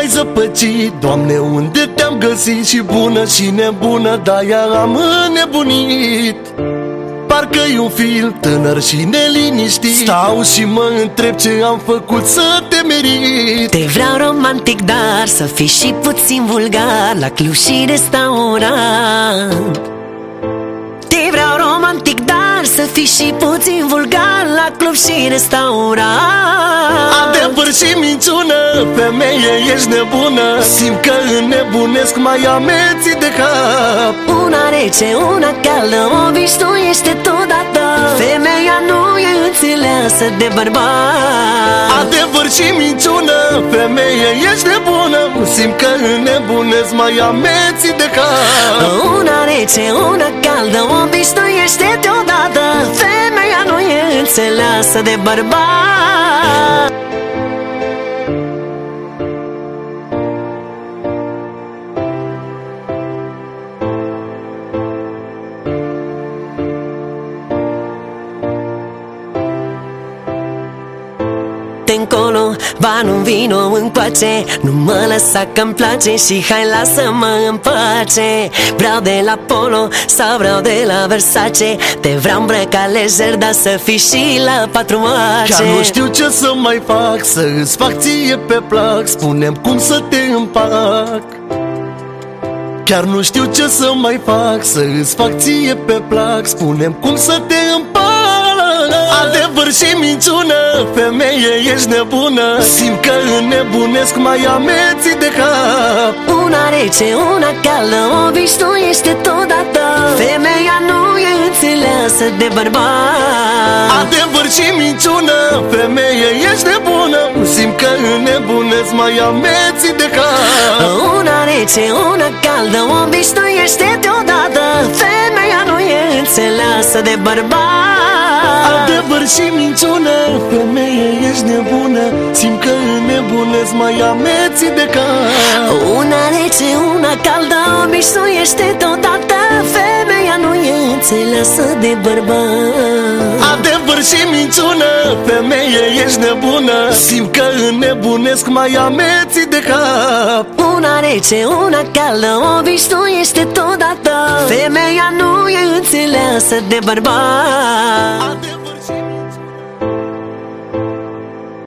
zăpăcit, Doamne, unde te-am găsit? Și bună și nebună, de-aia am înnebunit. Parcă-i un film tânăr și neliniștit, stau și mă întreb ce am făcut să te merit. Te vreau romantic, dar să fii și puțin vulgar la club și restaurant. Te vreau romantic, dar să fii și puțin vulgar la club și restaurant. Adevăr și minciună, femeie, ești nebună. Simt că înnebunesc, mai ameții de cap. Una rece, una caldă, o obișnuiește totodată. Femeia nu e înțeleasă de bărbat. Adevăr și minciună, femeie, ești nebună. Simt că înnebunesc, mai ameții de cap. Una rece, una caldă, o obișnuiește deodată. Femeia nu e înțeleasă de bărbat. Încolo, ba nu vino încoace, nu mă lăsa că-mi place și hai lasă-mă în pace. Vreau de la Polo sau vreau de la Versace, te vreau îmbrăcat lejer, dar să fii și la 4 marce. Chiar nu știu ce să mai fac, să îți fac ție pe plac, spune-mi cum să te împac. Chiar nu știu ce să mai fac, să îți fac ție pe plac, spune-mi cum să te împac. Adevăr și minciună, femeie, ești nebună. Simt că înnebunesc, mai ameții de cap. Una rece, una caldă, obișnuiește totodată. Femeia nu e înțeleasă de bărbat. Adevăr și minciună, femeie, ești nebună. Simt că înnebunesc, mai ameții de cap. Una rece, una caldă, obișnuiește deodată. Femeia nu e înțeleasă de bărbat. Adevăr și minciună, femeie, ești nebună. Simt că înnebunesc, mai ameții de cap. Una rece, una caldă, obișnuiește deodată. Femeia nu e înțeleasă de bărbat. Adevăr și minciună, femeie, ești nebună. Simt că înnebunesc, mai ameții de cap. Una rece, una caldă, obișnuiește deodată. Femeia nu e înțeleasă de bărbat.